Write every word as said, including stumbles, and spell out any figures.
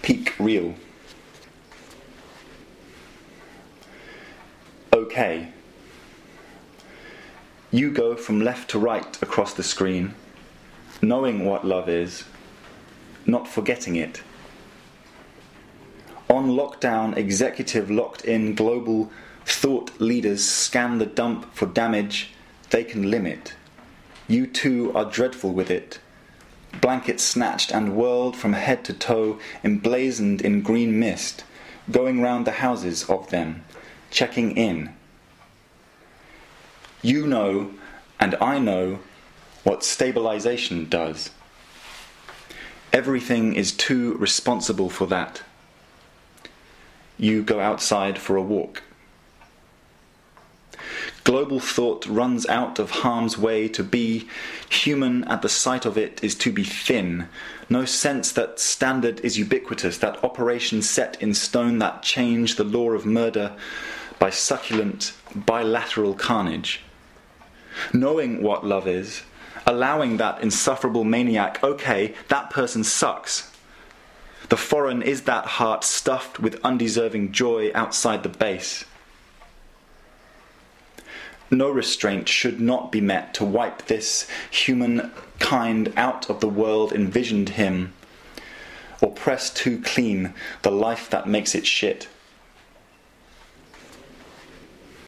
peak real. Okay. You go from left to right across the screen, knowing what love is, not forgetting it. On lockdown, executive locked-in global thought leaders scan the dump for damage they can limit. You too are dreadful with it. Blanket snatched and whirled from head to toe, emblazoned in green mist, going round the houses of them, checking in. You know, and I know, what stabilization does. Everything is too responsible for that. You go outside for a walk. Global thought runs out of harm's way. To be human at the sight of it is to be thin. No sense that standard is ubiquitous, that operation set in stone, that change the law of murder by succulent bilateral carnage. Knowing what love is, allowing that insufferable maniac, okay, that person sucks. The foreign is that heart stuffed with undeserving joy outside the base. No restraint should not be met to wipe this humankind out of the world envisioned him, or press too clean the life that makes it shit.